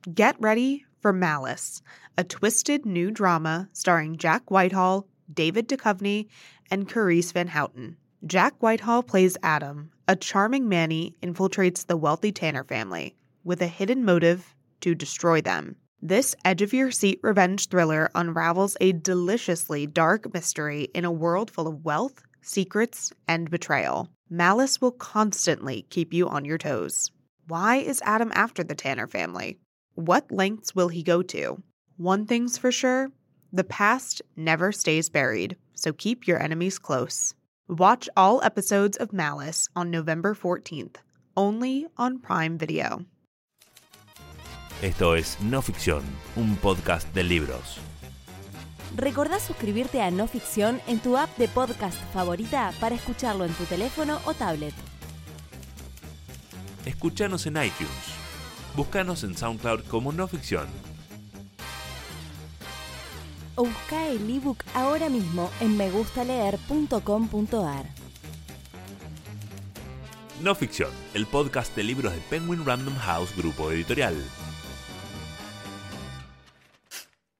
Get ready for Malice, a twisted new drama starring Jack Whitehall, David Duchovny, and Carice Van Houten. Jack Whitehall plays Adam. A charming Manny infiltrates the wealthy Tanner family with a hidden motive to destroy them. This edge-of-your-seat revenge thriller unravels a deliciously dark mystery in a world full of wealth, secrets, and betrayal. Malice will constantly keep you on your toes. Why is Adam after the Tanner family? What lengths will he go to? One thing's for sure, the past never stays buried, so keep your enemies close. Watch all episodes of Malice on November 14th, only on Prime Video. Esto es No Ficción, un podcast de libros. Recordá suscribirte a No Ficción en tu app de podcast favorita para escucharlo en tu teléfono o tablet. Escúchanos en iTunes. Búscanos en SoundCloud como No Ficción. O busca el ebook ahora mismo en megustaleer.com.ar. No Ficción, el podcast de libros de Penguin Random House Grupo Editorial.